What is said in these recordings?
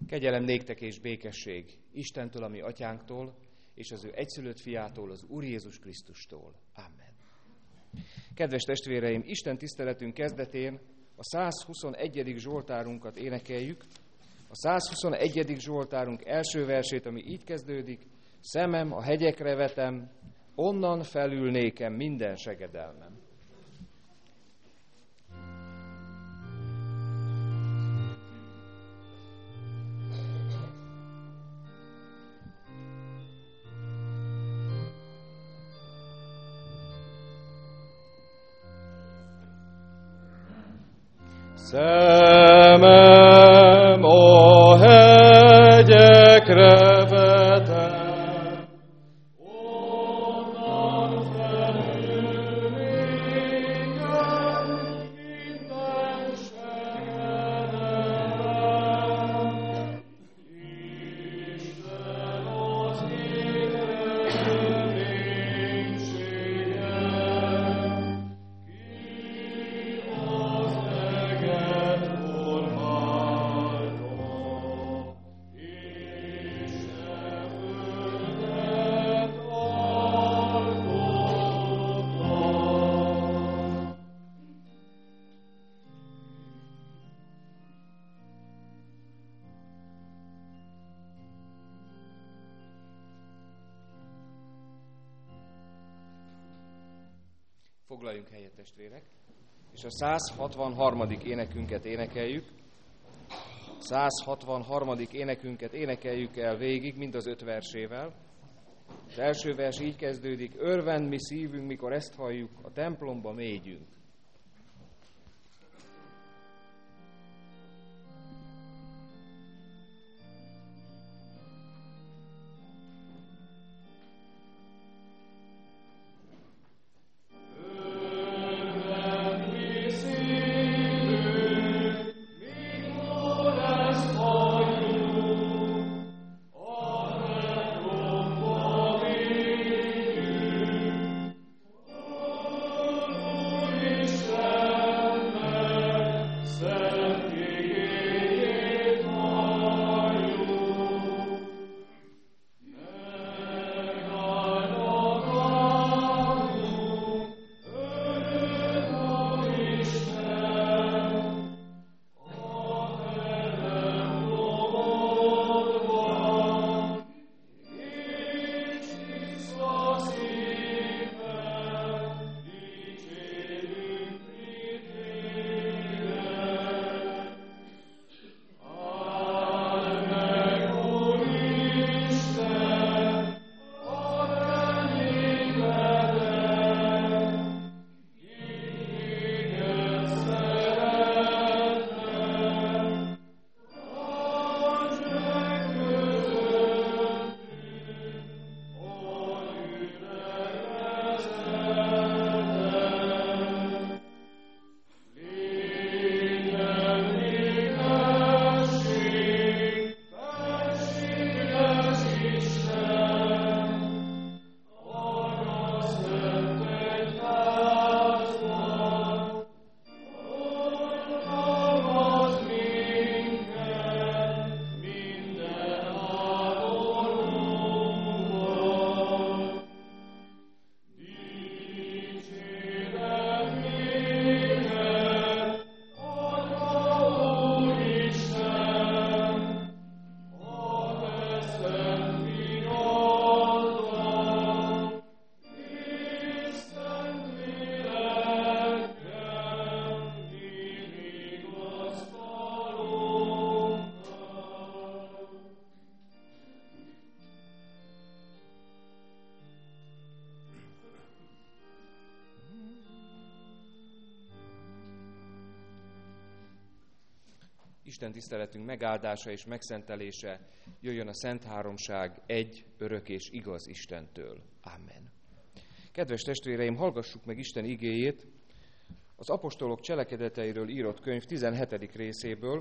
Kegyelem néktek és békesség Istentől, a mi atyánktól, és az ő egyszülött fiától, az Úr Jézus Krisztustól. Amen. Kedves testvéreim, Isten tiszteletünk kezdetén a 121. Zsoltárunkat énekeljük. A 121. Zsoltárunk első versét, ami így kezdődik: szemem a hegyekre vetem, onnan felül nékem minden segedelmem. Szemem a hegyekre vetem, onnan felül nékem minden segedelmem. Isten az égre reménységem, ki az eget formálta, és e földet alkotta. Foglaljunk helyet, testvérek, és a 163. énekünket énekeljük. 163. énekünket énekeljük el végig, mind az 5 versével. Az első vers így kezdődik: örvend mi szívünk, mikor ezt halljuk, a templomba mélyünk. Isten tiszteletünk megáldása és megszentelése jöjjön a Szent Háromság egy, örök és igaz Istentől. Amen. Kedves testvéreim, hallgassuk meg Isten igéjét az apostolok cselekedeteiről írott könyv 17. részéből.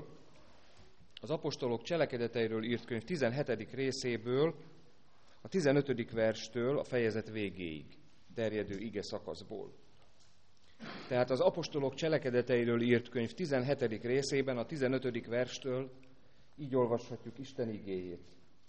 Az apostolok cselekedeteiről írt könyv 17. részéből, a 15. verstől a fejezet végéig terjedő ige szakaszból. Tehát az apostolok cselekedeteiről írt könyv 17. részében a 15. verstől Így olvashatjuk Isten igéjét.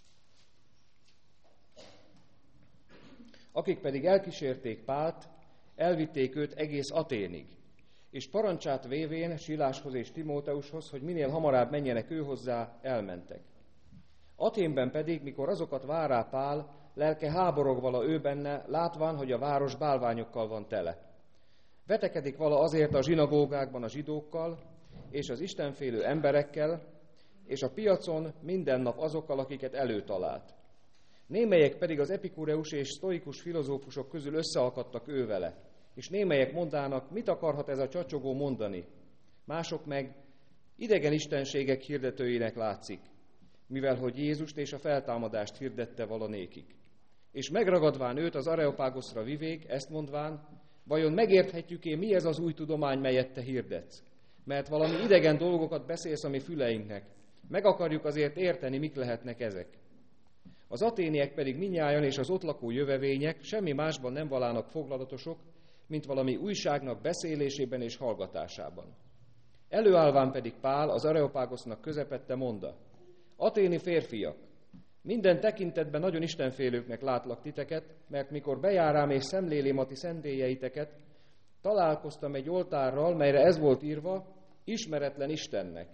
Akik pedig elkísérték Pált, elvitték őt egész Athénig, és parancsát vévén Siláshoz és Timóteushoz, hogy minél hamarabb menjenek őhozzá, elmentek. Athénben pedig, mikor azokat várá Pál, lelke háborog vala ő benne, látván, hogy a város bálványokkal van tele. Vetekedik vala azért a zsinagógákban a zsidókkal, és az istenfélő emberekkel, és a piacon minden nap azokkal, akiket előtalált. Némelyek pedig az epikureus és sztoikus filozófusok közül összeakadtak ő vele, és némelyek mondának, mit akarhat ez a csacsogó mondani. Mások meg idegen istenségek hirdetőinek látszik, mivel hogy Jézust és a feltámadást hirdette valanékik. És megragadván őt az Areopágoszra vivék, ezt mondván, vajon megérthetjük-e, mi ez az új tudomány, melyet te hirdetsz? Mert valami idegen dolgokat beszélsz a mi füleinknek. Meg akarjuk azért érteni, mik lehetnek ezek. Az aténiek pedig mindnyájan és az ott lakó jövevények semmi másban nem valának foglalatosok, mint valami újságnak beszélésében és hallgatásában. Előállván pedig Pál az Areopágosznak közepette monda: Aténi férfiak, minden tekintetben nagyon istenfélőknek látlak titeket, mert mikor bejárám és szemlélém a ti szentélyeiteket, találkoztam egy oltárral, melyre ez volt írva, ismeretlen Istennek.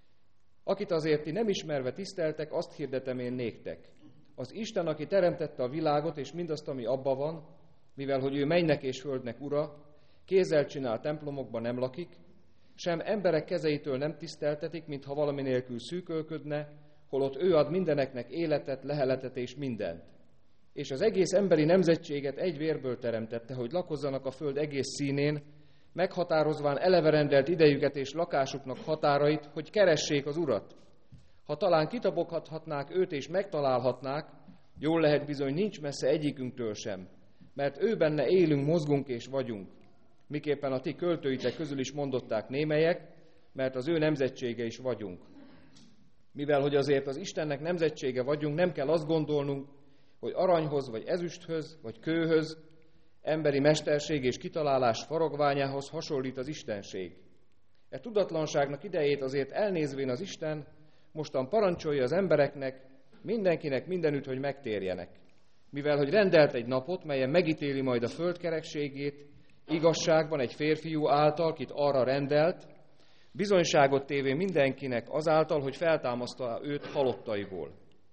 Akit azért ti nem ismerve tiszteltek, azt hirdetem én néktek. Az Isten, aki teremtette a világot és mindazt, ami abba van, mivel hogy ő mennynek és földnek ura, kézzel csinál templomokban nem lakik, sem emberek kezeitől nem tiszteltetik, mintha valami nélkül szűkölködne, holott ő ad mindeneknek életet, leheletet és mindent. És az egész emberi nemzetséget egy vérből teremtette, hogy lakozzanak a föld egész színén, meghatározván eleve rendelt idejüket és lakásuknak határait, hogy keressék az Urat. Ha talán kitapoghatnák őt és megtalálhatnák, jól lehet bizony nincs messze egyikünktől sem, mert ő benne élünk, mozgunk és vagyunk. Miképpen a ti költőitek közül is mondották némelyek, mert az ő nemzetsége is vagyunk. Mivel hogy azért az Istennek nemzetsége vagyunk, nem kell azt gondolnunk, hogy aranyhoz, vagy ezüsthöz, vagy kőhöz, emberi mesterség és kitalálás faragványához hasonlít az istenség. E tudatlanságnak idejét azért elnézvén az Isten mostan parancsolja az embereknek, mindenkinek mindenütt, hogy megtérjenek. Mivel hogy rendelt egy napot, melyen megítéli majd a föld kerekségét, igazságban egy férfiú által, kit arra rendelt, bizonyságot tévén mindenkinek azáltal, hogy feltámaszta őt halottaiból.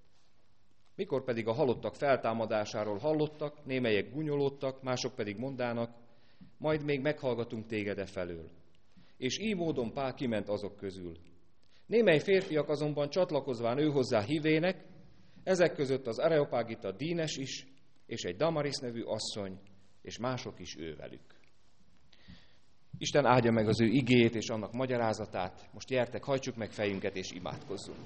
Mikor pedig a halottak feltámadásáról hallottak, némelyek gúnyolódtak, mások pedig mondának, majd még meghallgatunk téged e felől. És így módon Pál kiment azok közül. Némely férfiak azonban csatlakozván ő hozzá hívének, ezek között az Areopágita Dínes is, és egy Damaris nevű asszony, és mások is ővelük. Isten áldja meg az ő igéjét és annak magyarázatát. Most gyertek, hajtsuk meg fejünket és imádkozzunk.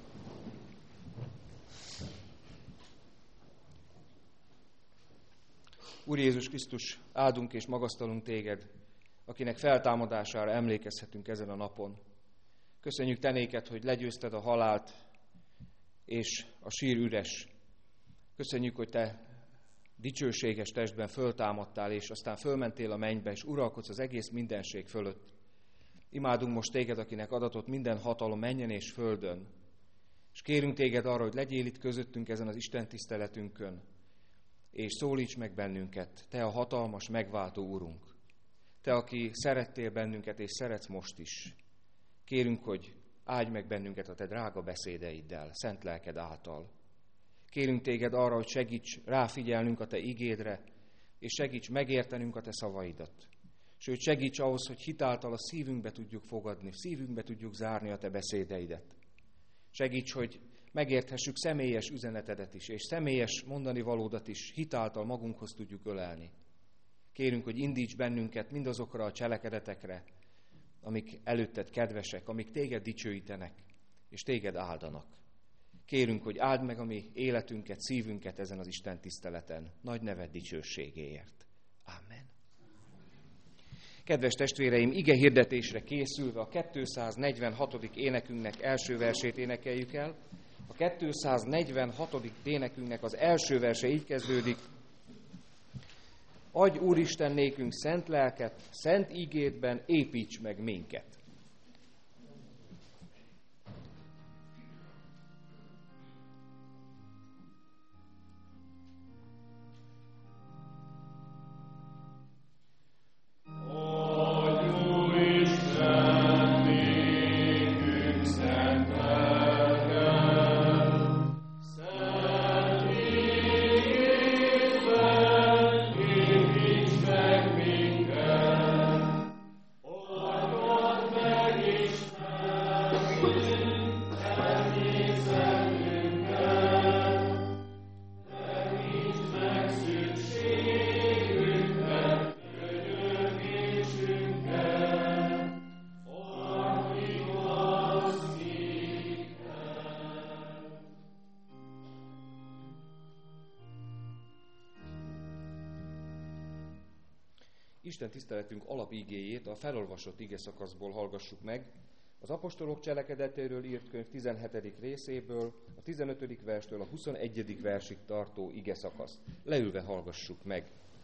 Úr Jézus Krisztus, áldunk és magasztalunk téged, akinek feltámadására emlékezhetünk ezen a napon. Köszönjük te néked, hogy legyőzted a halált, és a sír üres. Köszönjük, hogy te dicsőséges testben föltámadtál, és aztán fölmentél a mennybe, és uralkodsz az egész mindenség fölött. Imádunk most téged, akinek adatott minden hatalom mennyen és földön. És kérünk téged arra, hogy legyél itt közöttünk ezen az Isten tiszteletünkön, és szólíts meg bennünket, te a hatalmas, megváltó Úrunk. Te, aki szerettél bennünket, és szeretsz most is. Kérünk, hogy áldj meg bennünket a te drága beszédeiddel, szent lelked által. Kérünk téged arra, hogy segíts ráfigyelnünk a te igédre, és segíts megértenünk a te szavaidat. Sőt, segíts ahhoz, hogy hitáltal a szívünkbe tudjuk fogadni, szívünkbe tudjuk zárni a te beszédeidet. Segíts, hogy megérthessük személyes üzenetedet is, és személyes mondani valódat is hitáltal magunkhoz tudjuk ölelni. Kérünk, hogy indíts bennünket mindazokra a cselekedetekre, amik előtted kedvesek, amik téged dicsőítenek, és téged áldanak. Kérünk, hogy áld meg a mi életünket, szívünket ezen az Isten tiszteleten, nagy neved dicsőségéért. Amen. Kedves testvéreim, ige hirdetésre készülve a 246. énekünknek első versét énekeljük el. A 246. énekünknek az első verse így kezdődik. Adj Úristen nékünk szent lelket, szent ígédben építs meg minket. Isten tiszteletünk alapigéjét a felolvasott igeszakaszból hallgassuk meg, az apostolok cselekedetéről írt könyv 17. részéből, a 15. verstől a 21. versig tartó igeszakaszt. Leülve hallgassuk meg.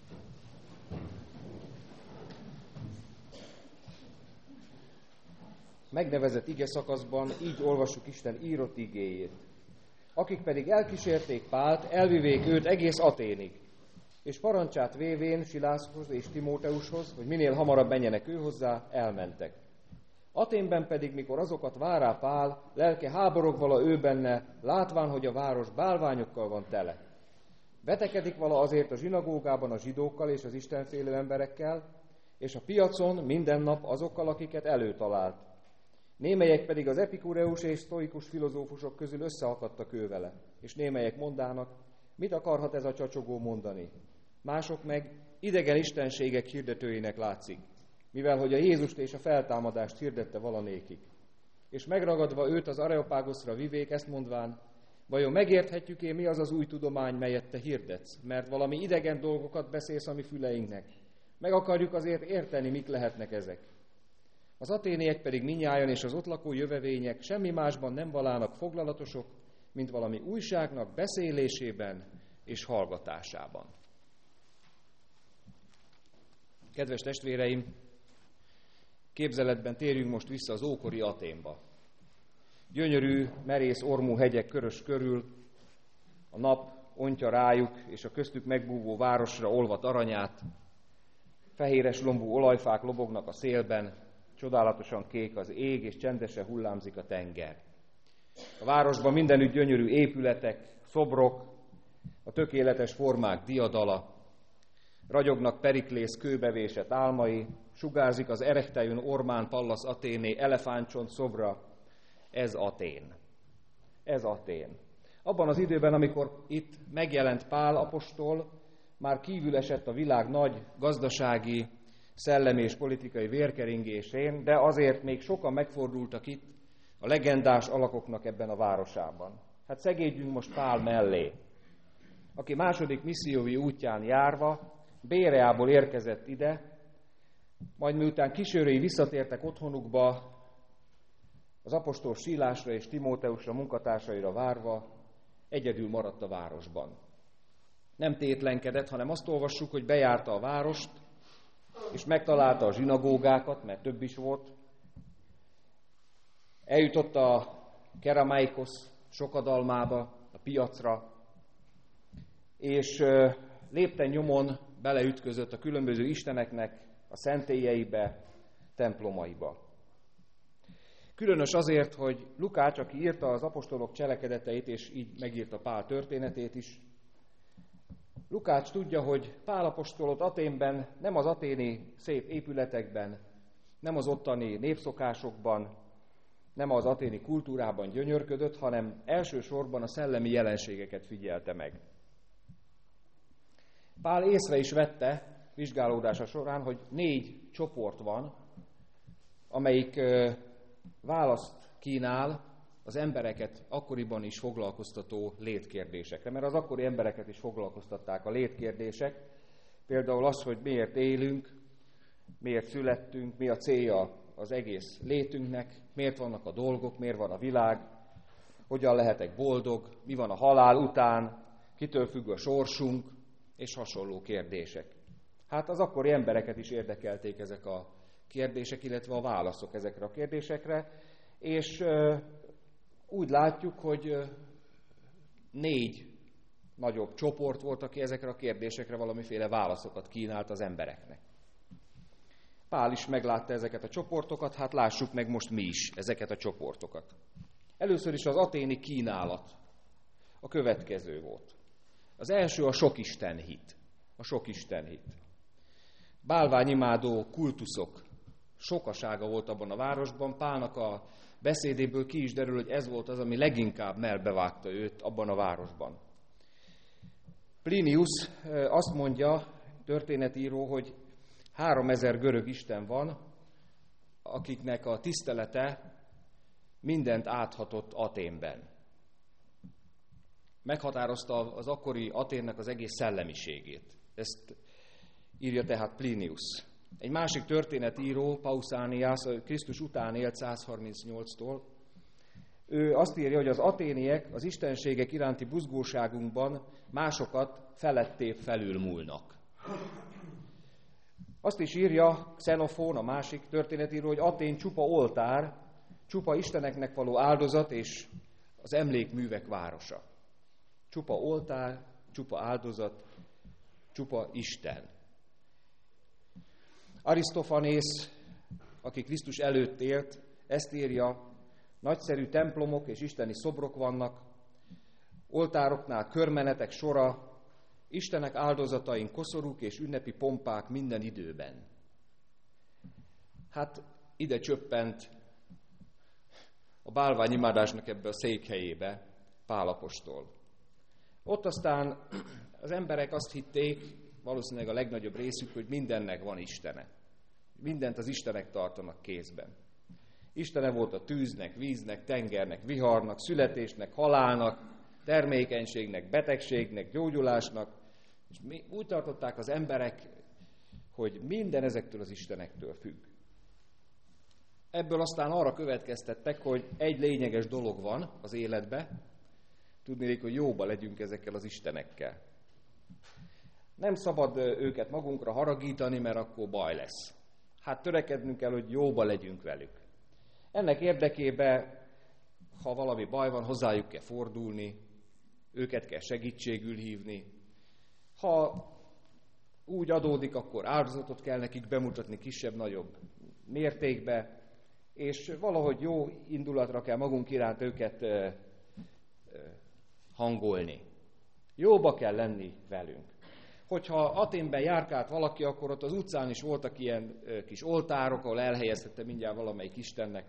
Megnevezett igeszakaszban így olvassuk Isten írott igéjét. Akik pedig elkísérték Pált, elvivék őt egész Aténig, és parancsát vévén Silászhoz és Timóteushoz, hogy minél hamarabb menjenek ő hozzá, elmentek. Aténben pedig, mikor azokat várá Pál, lelke háborog vala ő benne, látván, hogy a város bálványokkal van tele. Vetekedik vala azért a zsinagógában a zsidókkal és az istenfélő emberekkel, és a piacon minden nap azokkal, akiket előtalált. Némelyek pedig az epikureus és sztoikus filozófusok közül összeakadtak ő vele, és némelyek mondának, mit akarhat ez a csacsogó mondani? Mások meg idegen istenségek hirdetőinek látszik, mivel hogy a Jézust és a feltámadást hirdette valanékik. És megragadva őt az Areopágoszra vivék, ezt mondván, vajon megérthetjük-e, mi az az új tudomány, melyet te hirdetsz, mert valami idegen dolgokat beszélsz a mi füleinknek. Meg akarjuk azért érteni, mik lehetnek ezek. Az aténiek pedig mindnyájan és az ott lakó jövevények semmi másban nem valának foglalatosok, mint valami újságnak beszélésében és hallgatásában. Kedves testvéreim, képzeletben térjünk most vissza az ókori Aténba. Gyönyörű, merész ormú hegyek körös körül, a nap ontja rájuk, és a köztük megbúvó városra olvat aranyát, fehéres lombú olajfák lobognak a szélben, csodálatosan kék az ég, és csendesen hullámzik a tenger. A városban mindenütt gyönyörű épületek, szobrok, a tökéletes formák diadala, ragyognak Periklész kőbevésett álmai, sugárzik az erektejön Ormán Pallas Athéné elefántcsont szobra. Ez Atén. Ez Atén. Abban az időben, amikor itt megjelent Pál apostol, már kívül esett a világ nagy gazdasági, szellemi és politikai vérkeringésén, de azért még sokan megfordultak itt a legendás alakoknak ebben a városában. Hát szegődjünk most Pál mellé, aki második missziói útján járva Béreából érkezett ide, majd miután kísérői visszatértek otthonukba, az apostol Sílásra és Timóteusra munkatársaira várva, egyedül maradt a városban. Nem tétlenkedett, hanem azt olvassuk, hogy bejárta a várost, és megtalálta a zsinagógákat, mert több is volt. Eljutott a Keramaikosz sokadalmába, a piacra, és lépten nyomon beleütközött a különböző isteneknek a szentélyeibe, templomaiba. Különös azért, hogy Lukács, aki írta az apostolok cselekedeteit, és így megírta Pál történetét is, Lukács tudja, hogy Pál apostolot Aténben nem az aténi szép épületekben, nem az ottani népszokásokban, nem az aténi kultúrában gyönyörködött, hanem elsősorban a szellemi jelenségeket figyelte meg. Pál észre is vette vizsgálódása során, hogy 4 csoport van, amelyik választ kínál az embereket akkoriban is foglalkoztató létkérdésekre, mert az akkori embereket is foglalkoztatták a létkérdések, például az, hogy miért élünk, miért születtünk, mi a célja az egész létünknek, miért vannak a dolgok, miért van a világ, hogyan lehetek boldog, mi van a halál után, kitől függ a sorsunk, és hasonló kérdések. Hát az akkori embereket is érdekelték ezek a kérdések, illetve a válaszok ezekre a kérdésekre, és úgy látjuk, hogy 4 nagyobb csoport volt, aki ezekre a kérdésekre valamiféle válaszokat kínált az embereknek. Pál is meglátta ezeket a csoportokat, hát lássuk meg most mi is ezeket a csoportokat. Először is az aténi kínálat a következő volt. Az első a sokistenhit. A sokistenhit. Bálványimádó kultuszok sokasága volt abban a városban. Pálnak a beszédéből ki is derül, hogy ez volt az, ami leginkább melbevágta őt abban a városban. Plinius azt mondja, történetíró, hogy 3000 görög isten van, akiknek a tisztelete mindent áthatott Athénben. Meghatározta az akkori Athénnek az egész szellemiségét. Ezt írja tehát Plinius. Egy másik történetíró, Pausanias, Krisztus után élt 138-tól, ő azt írja, hogy az aténiek az istenségek iránti buzgóságunkban másokat felettébb felülmúlnak. Azt is írja Xenofón, a másik történetíró, hogy Atén csupa oltár, csupa isteneknek való áldozat és az emlékművek városa. Csupa oltár, csupa áldozat, csupa Isten. Arisztofanész, aki Krisztus előtt élt, ezt írja, nagyszerű templomok és isteni szobrok vannak, oltároknál körmenetek sora, Istenek áldozatain koszorúk és ünnepi pompák minden időben. Hát ide csöppent a bálványimádásnak ebbe a székhelyébe Pál apostol. Ott aztán az emberek azt hitték, valószínűleg a legnagyobb részük, hogy mindennek van istene. Mindent az istenek tartanak kézben. Istene volt a tűznek, víznek, tengernek, viharnak, születésnek, halálnak, termékenységnek, betegségnek, gyógyulásnak, és úgy tartották az emberek, hogy minden ezektől az istenektől függ. Ebből aztán arra következtettek, hogy egy lényeges dolog van az életben, tudnék, hogy jóba legyünk ezekkel az istenekkel. Nem szabad őket magunkra haragítani, mert akkor baj lesz. Hát törekednünk kell, hogy jóba legyünk velük. Ennek érdekében, ha valami baj van, hozzájuk kell fordulni, őket kell segítségül hívni. Ha úgy adódik, akkor áldozatot kell nekik bemutatni kisebb-nagyobb mértékbe, és valahogy jó indulatra kell magunk iránt őket hangolni. Jóba kell lenni velünk. Hogyha Athénben járkált valaki, akkor ott az utcán is voltak ilyen kis oltárok, ahol elhelyezhette mindjárt valamelyik istennek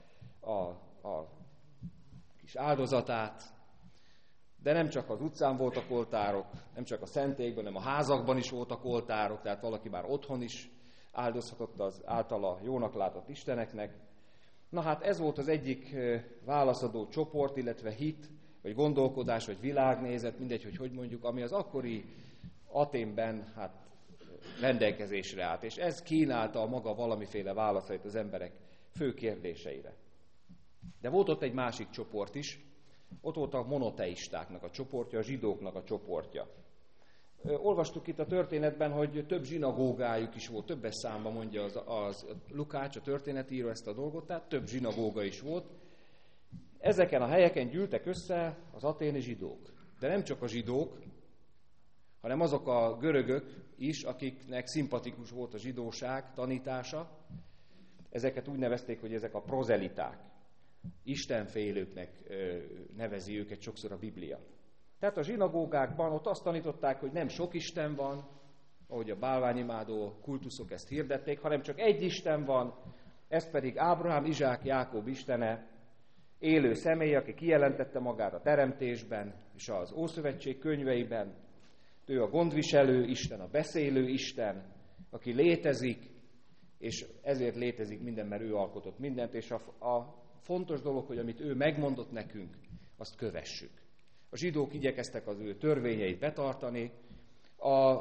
a kis áldozatát. De nem csak az utcán voltak oltárok, nem csak a szentélyekben, hanem a házakban is voltak oltárok, tehát valaki már otthon is áldozhatott az általa jónak látott isteneknek. Na hát ez volt az egyik válaszadó csoport, illetve hit, vagy gondolkodás, vagy világnézet, mindegy, hogy mondjuk, ami az akkori Athénben rendelkezésre állt. És ez kínálta a maga valamiféle válaszait az emberek fő kérdéseire. De volt ott egy másik csoport is, ott volt a monoteistáknak a csoportja, a zsidóknak a csoportja. Olvastuk itt a történetben, hogy több zsinagógájuk is volt, többes számban mondja az Lukács, a történetíró ezt a dolgot, tehát több zsinagóga is volt. Ezeken a helyeken gyűltek össze az athéni zsidók. De nem csak a zsidók, hanem azok a görögök is, akiknek szimpatikus volt a zsidóság tanítása. Ezeket úgy nevezték, hogy ezek a prozeliták. Istenfélőknek nevezi őket sokszor a Biblia. Tehát a zsinagógákban ott azt tanították, hogy nem sok Isten van, ahogy a bálványimádó kultuszok ezt hirdették, hanem csak egy Isten van, ez pedig Ábrahám, Izsák, Jákob istene, élő személy, aki kijelentette magát a teremtésben és az Ószövetség könyveiben. Ő a gondviselő Isten, a beszélő Isten, aki létezik, és ezért létezik minden, mert ő alkotott mindent, és a fontos dolog, hogy amit ő megmondott nekünk, azt kövessük. A zsidók igyekeztek az ő törvényeit betartani, a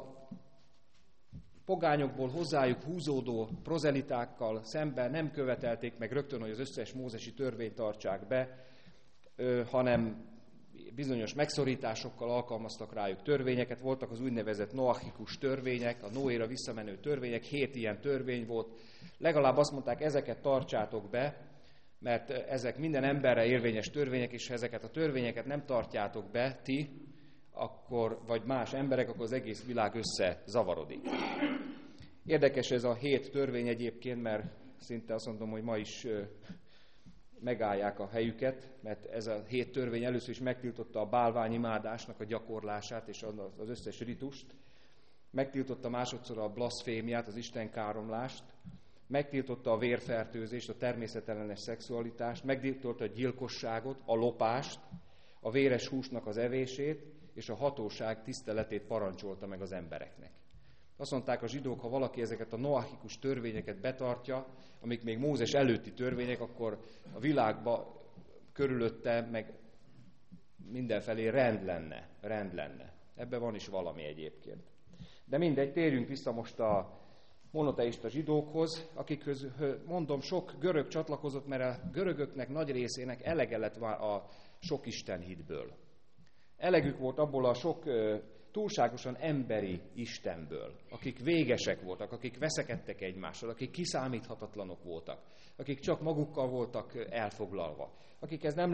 pogányokból hozzájuk húzódó prozelitákkal szemben nem követelték meg rögtön, hogy az összes mózesi törvényt tartsák be, hanem bizonyos megszorításokkal alkalmaztak rájuk törvényeket. Voltak az úgynevezett noachikus törvények, a Noéra visszamenő törvények, 7 ilyen törvény volt. Legalább azt mondták, ezeket tartsátok be, mert ezek minden emberre érvényes törvények, és ha ezeket a törvényeket nem tartjátok be ti, akkor, vagy más emberek, akkor az egész világ összezavarodik. Érdekes ez a 7 törvény egyébként, mert szinte azt mondom, hogy ma is megállják a helyüket, mert ez a 7 törvény először is megtiltotta a bálványimádásnak a gyakorlását és az összes ritust, megtiltotta másodszor a blaszfémiát, az istenkáromlást, megtiltotta a vérfertőzést, a természetellenes szexualitást, megtiltotta a gyilkosságot, a lopást, a véres húsnak az evését, és a hatóság tiszteletét parancsolta meg az embereknek. Azt mondták a zsidók, ha valaki ezeket a noachikus törvényeket betartja, amik még Mózes előtti törvények, akkor a világban körülötte meg mindenfelé rend lenne. Ebben van is valami egyébként. De mindegy, térjünk vissza most a monoteista zsidókhoz, akikhöz, mondom, sok görög csatlakozott, mert a görögöknek nagy részének elege lett a sok istenhitből. Elegük volt abból a sok túlságosan emberi istenből, akik végesek voltak, akik veszekedtek egymással, akik kiszámíthatatlanok voltak, akik csak magukkal voltak elfoglalva, akikre nem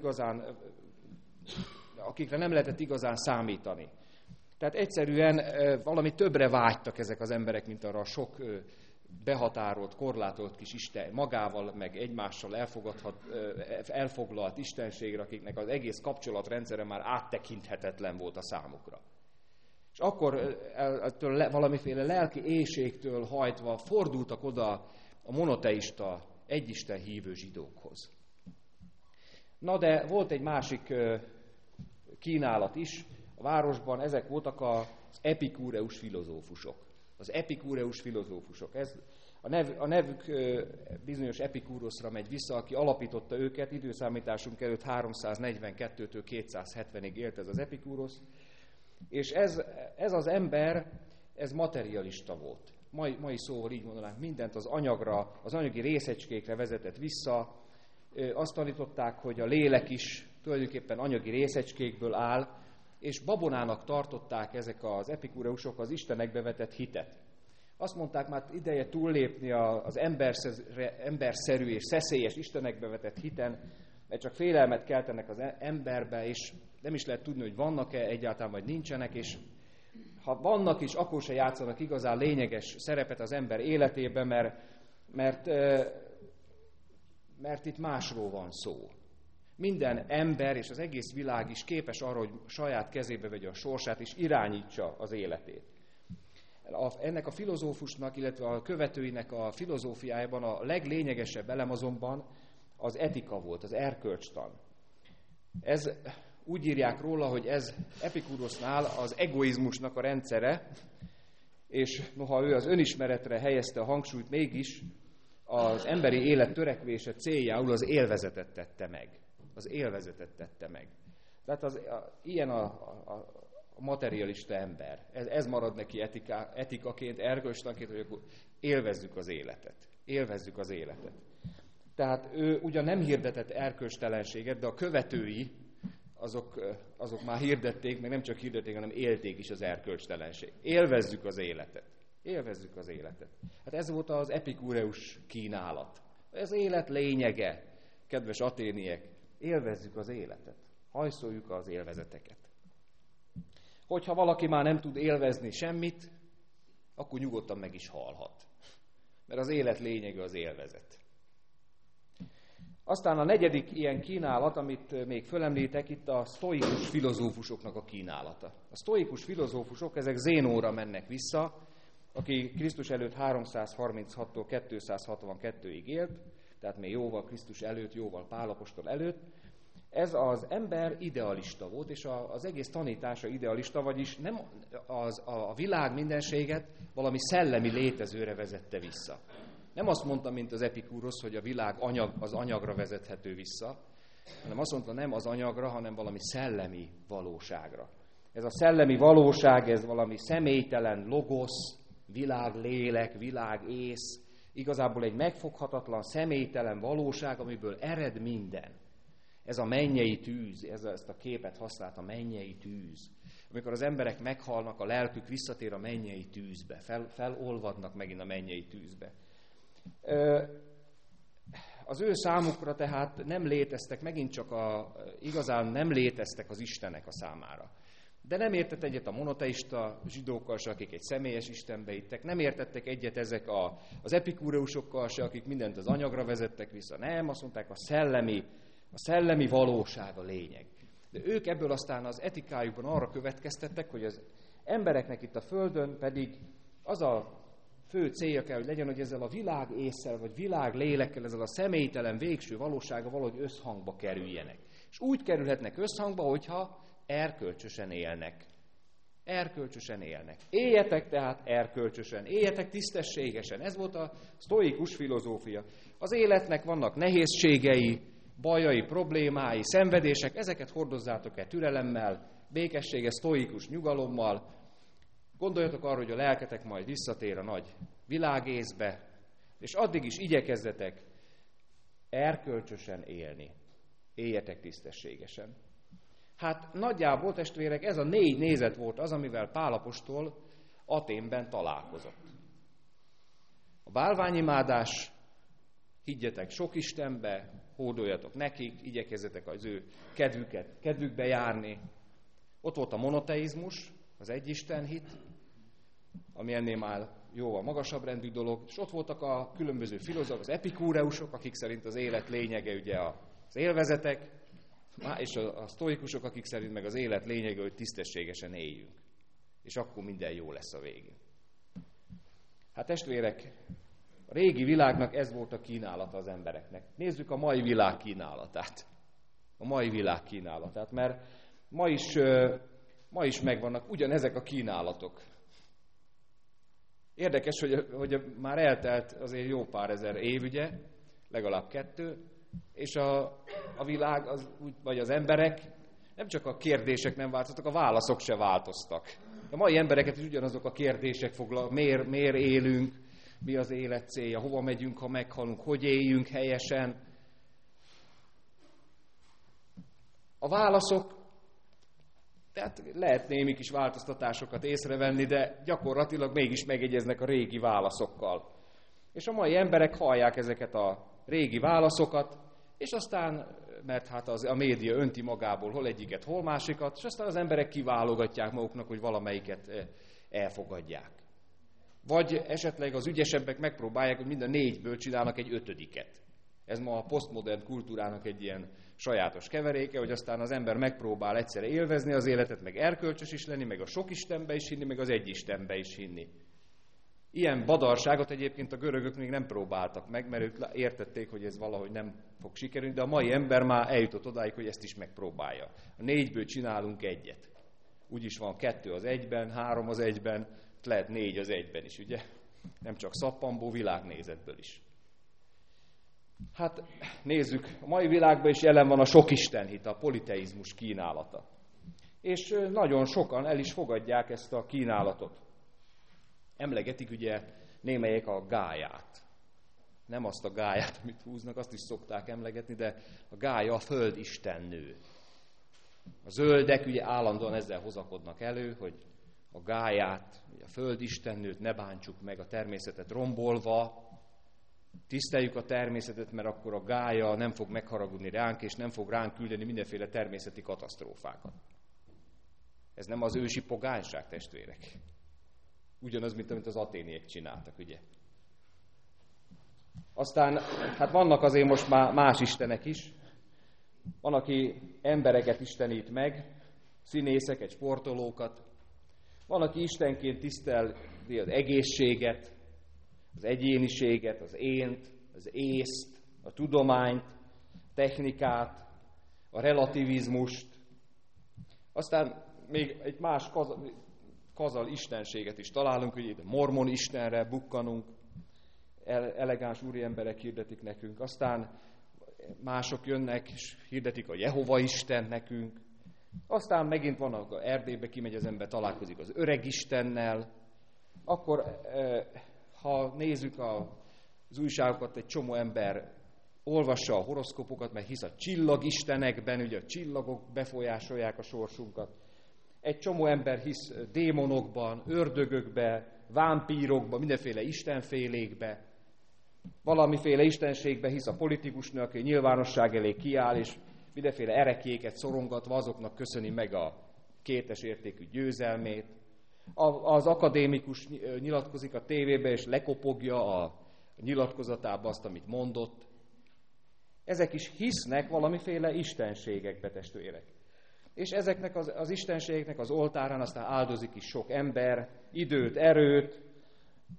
lehetett igazán számítani. Tehát egyszerűen valami többre vágytak ezek az emberek, mint arra a sok behatárolt, korlátolt kis isten, magával, meg egymással elfoglalt istenségre, akiknek az egész kapcsolatrendszere már áttekinthetetlen volt a számukra. És akkor ettől valamiféle lelki éhségtől hajtva fordultak oda a monoteista, egyisten hívő zsidókhoz. Na de volt egy másik kínálat is a városban, ezek voltak az epikúreus filozófusok. Az epikúreus filozófusok. A nevük bizonyos Epikúroszra megy vissza, aki alapította őket, időszámításunk előtt 342-től 270-ig élt ez az Epikúrosz. És ez az ember, ez materialista volt. Mai szóval így mondanánk, mindent az anyagra, az anyagi részecskékre vezetett vissza. Azt tanították, hogy a lélek is tulajdonképpen anyagi részecskékből áll, és babonának tartották ezek az epikúreusok az istenekbe vetett hitet. Azt mondták, már ideje túllépni az emberszerű és szeszélyes istenekbe vetett hiten, mert csak félelmet keltenek az emberbe, és nem is lehet tudni, hogy vannak-e egyáltalán, vagy nincsenek, és ha vannak is, akkor se játszanak igazán lényeges szerepet az ember életében, mert itt másról van szó. Minden ember és az egész világ is képes arra, hogy saját kezébe vegye a sorsát, és irányítsa az életét. Ennek a filozófusnak, illetve a követőinek a filozófiájában a leglényegesebb elem azonban az etika volt, az erkölcstan. Ez úgy írják róla, hogy ez Epikurosznál az egoizmusnak a rendszere, és noha ő az önismeretre helyezte a hangsúlyt, mégis az emberi élet törekvése céljául az élvezetet tette meg. Az élvezetet tette meg. Tehát ilyen a materialista ember. Ez marad neki etikaként, erkölcstanként, hogy akkor élvezzük az életet. Élvezzük az életet. Tehát ő ugyan nem hirdetett erkölcstelenséget, de a követői azok már hirdették, meg nem csak hirdették, hanem élték is az erkölcstelenséget. Élvezzük az életet. Élvezzük az életet. Hát ez volt az epikúreus kínálat. Ez élet lényege, kedves aténiek. Élvezzük az életet. Hajszoljuk az élvezeteket. Hogyha valaki már nem tud élvezni semmit, akkor nyugodtan meg is halhat. Mert az élet lényege az élvezet. Aztán a negyedik ilyen kínálat, amit még fölemlítek, itt a sztoikus filozófusoknak a kínálata. A sztoikus filozófusok, ezek Zénóra mennek vissza, aki Krisztus előtt 336-tól 262-ig élt, tehát még jóval Krisztus előtt, jóval Pál apostol előtt. Ez az ember idealista volt, és az egész tanítása idealista, vagyis nem a világ mindenséget valami szellemi létezőre vezette vissza. Nem azt mondta, mint az Epikúrosz, hogy a világ az anyagra vezethető vissza, hanem azt mondta, nem az anyagra, hanem valami szellemi valóságra. Ez a szellemi valóság, ez valami személytelen logosz, világlélek, világész, igazából egy megfoghatatlan, személytelen valóság, amiből ered minden. Ez a mennyei tűz, ezt a képet használt, a mennyei tűz. Amikor az emberek meghalnak, a lelkük visszatér a mennyei tűzbe, felolvadnak megint a mennyei tűzbe. Az ő számukra tehát nem léteztek, megint csak igazán nem léteztek az istenek a számára. De nem értett egyet a monoteista zsidókkal se, akik egy személyes istenbe hittek, nem értettek egyet ezek az epikúreusokkal se, akik mindent az anyagra vezettek vissza. Nem, azt mondták, a szellemi valóság a lényeg. De ők ebből aztán az etikájukban arra következtettek, hogy az embereknek itt a Földön pedig az a fő célja kell, hogy legyen, hogy ezzel a világ ésszel, vagy világ lélekkel, ezzel a személytelen végső valósága valahogy összhangba kerüljenek. És úgy kerülhetnek összhangba, hogyha erkölcsösen élnek. Erkölcsösen élnek. Éljetek tehát erkölcsösen, éljetek tisztességesen. Ez volt a sztoikus filozófia. Az életnek vannak nehézségei, bajai, problémái, szenvedések, ezeket hordozzátok el türelemmel, békességgel, sztoikus nyugalommal. Gondoljatok arra, hogy a lelketek majd visszatér a nagy világészbe, és addig is igyekezzetek erkölcsösen élni. Éljetek tisztességesen. Hát nagyjából, testvérek, ez a 4 nézet volt az, amivel Pál apostol Athénben találkozott. A bálványimádás, higgyetek sok Istenbe, hódoljatok nekik, igyekezzetek az ő kedvükbe járni. Ott volt a monoteizmus, az egyisten hit, ami ennél már jóval magasabb rendű dolog, és ott voltak a különböző filozófusok, az epikúreusok, akik szerint az élet lényege ugye az élvezetek, és a sztoikusok, akik szerint meg az élet lényege, hogy tisztességesen éljünk. És akkor minden jó lesz a végén. Hát testvérek, a régi világnak ez volt a kínálata az embereknek. Nézzük a mai világ kínálatát. A mai világ kínálatát, mert ma is megvannak ugyanezek a kínálatok. Érdekes, hogy már eltelt azért jó pár ezer év, ugye, legalább 2, és a világ, vagy az emberek, nem csak a kérdések nem változtak, a válaszok se változtak. A mai embereket is ugyanazok a kérdések miért élünk, mi az élet célja, hova megyünk, ha meghalunk, hogy éljünk helyesen. A válaszok, tehát lehet némi kis változtatásokat észrevenni, de gyakorlatilag mégis megegyeznek a régi válaszokkal. És a mai emberek hallják ezeket a régi válaszokat, és aztán, mert hát a média önti magából hol egyiket, hol másikat, és aztán az emberek kiválogatják maguknak, hogy valamelyiket elfogadják. Vagy esetleg az ügyesebbek megpróbálják, hogy mind a 4-ből csinálnak egy 5-et. Ez ma a posztmodern kultúrának egy ilyen sajátos keveréke, hogy aztán az ember megpróbál egyszerre élvezni az életet, meg erkölcsös is lenni, meg a sok Istenbe is hinni, meg az egy Istenbe is hinni. Ilyen badarságot egyébként a görögök még nem próbáltak meg, mert ők értették, hogy ez valahogy nem fog sikerülni, de a mai ember már eljutott odáig, hogy ezt is megpróbálja. A 4-ből csinálunk 1-et. Úgyis van 2 az 1-ben, 3 az 1-ben, lehet 4 az 1-ben is, ugye? Nem csak szappanból, világnézetből is. Hát nézzük, a mai világban is jelen van a sok istenhit, a politeizmus kínálata. És nagyon sokan el is fogadják ezt a kínálatot. Emlegetik ugye némelyek a gályát. Nem azt a gályát, amit húznak, azt is szokták emlegetni, de a gája a földistennő. A zöldek ugye állandóan ezzel hozakodnak elő, hogy a gályát, a földistennőt ne bántsuk meg, a természetet rombolva, tiszteljük a természetet, mert akkor a gálya nem fog megharagudni ránk, és nem fog ránk küldeni mindenféle természeti katasztrófákat. Ez nem az ősi pogányság, testvérek. Ugyanaz, mint amit az aténiek csináltak, ugye? Aztán, hát vannak azért most már más istenek is. Van, aki embereket istenít meg, színészeket, sportolókat. Van, aki istenként tiszteli az egészséget, az egyéniséget, az ént, az észt, a tudományt, technikát, a relativizmust. Aztán még egy más kazal istenséget is találunk, hogy itt mormon istenre bukkanunk, elegáns úriemberek hirdetik nekünk. Aztán mások jönnek és hirdetik a Jehova Isten nekünk. Aztán megint van, akkor Erdélybe kimegy az ember, találkozik az öreg Istennel. Akkor, ha nézzük az újságokat, egy csomó ember olvassa a horoszkópokat, mert hisz a csillagistenekben, ugye a csillagok befolyásolják a sorsunkat. Egy csomó ember hisz démonokban, ördögökbe, vámpírokba, mindenféle istenfélékbe. Valamiféle istenségbe hisz a politikusnő, aki nyilvánosság elé kiáll, és mindenféle erekéket szorongatva azoknak köszöni meg a kétes értékű győzelmét. Az akadémikus nyilatkozik a tévébe, és lekopogja a nyilatkozatába azt, amit mondott. Ezek is hisznek valamiféle istenségekbe, testvérek. És ezeknek az istenségeknek az oltárán aztán áldozik is sok ember, időt, erőt,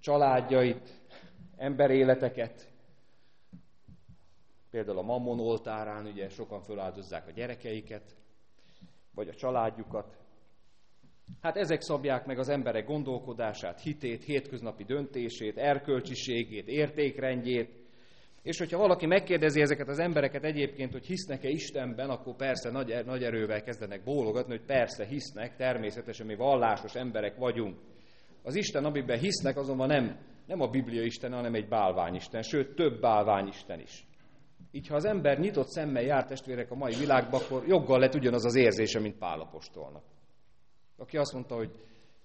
családjait, emberéleteket. Például a Mammon oltárán ugye sokan föláldozzák a gyerekeiket, vagy a családjukat. Hát ezek szabják meg az emberek gondolkodását, hitét, hétköznapi döntését, erkölcsiségét, értékrendjét. És hogyha valaki megkérdezi ezeket az embereket egyébként, hogy hisznek-e Istenben, akkor persze nagy erővel kezdenek bólogatni, hogy persze hisznek, természetesen mi vallásos emberek vagyunk. Az Isten, amiben hisznek, azonban nem a Biblia Isten, hanem egy bálványisten, sőt több bálványisten is. Így ha az ember nyitott szemmel jár, testvérek, a mai világban, akkor joggal lett ugyanaz az érzése, mint Pál apostolnak. Aki azt mondta, hogy